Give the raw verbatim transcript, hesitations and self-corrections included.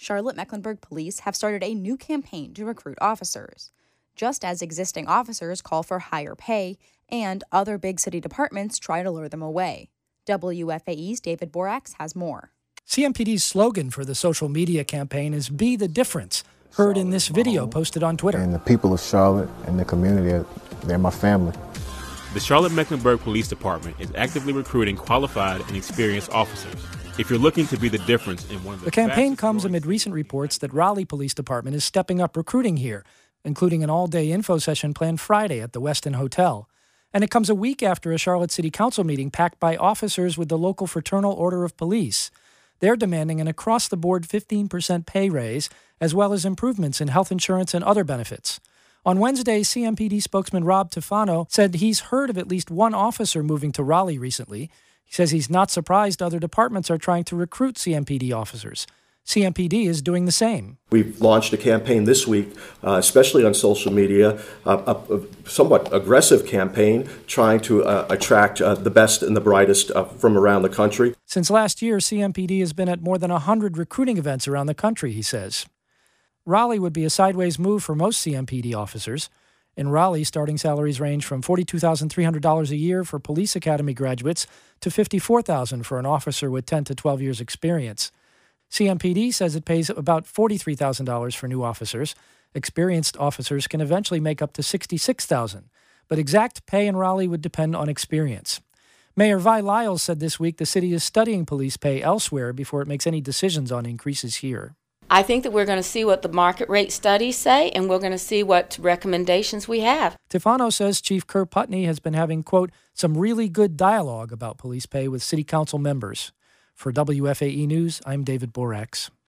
Charlotte-Mecklenburg Police have started a new campaign to recruit officers. Just as existing officers call for higher pay and other big city departments try to lure them away. W F A E's David Borax has more. C M P D's slogan for the social media campaign is Be the Difference, heard in this video posted on Twitter. And the people of Charlotte and the community, they're my family. The Charlotte-Mecklenburg Police Department is actively recruiting qualified and experienced officers. If you're looking to be the difference in one of the The campaign comes amid recent reports that Raleigh Police Department is stepping up recruiting here, including an all-day info session planned Friday at the Westin Hotel. And it comes a week after a Charlotte City Council meeting packed by officers with the local Fraternal Order of Police. They're demanding an across-the-board fifteen percent pay raise, as well as improvements in health insurance and other benefits. On Wednesday, C M P D spokesman Rob Tufano said he's heard of at least one officer moving to Raleigh recently. He says he's not surprised other departments are trying to recruit C M P D officers. C M P D is doing the same. We've launched a campaign this week, uh, especially on social media, uh, a, a somewhat aggressive campaign trying to uh, attract uh, the best and the brightest uh, from around the country. Since last year, C M P D has been at more than one hundred recruiting events around the country, he says. Raleigh would be a sideways move for most C M P D officers. In Raleigh, starting salaries range from forty-two thousand three hundred dollars a year for police academy graduates to fifty-four thousand dollars for an officer with ten to twelve years experience. C M P D says it pays about forty-three thousand dollars for new officers. Experienced officers can eventually make up to sixty-six thousand dollars, but exact pay in Raleigh would depend on experience. Mayor Vi Lyles said this week the city is studying police pay elsewhere before it makes any decisions on increases here. I think that we're going to see what the market rate studies say, and we're going to see what recommendations we have. Tufano says Chief Kerr Putney has been having, quote, some really good dialogue about police pay with city council members. For W F A E News, I'm David Borax.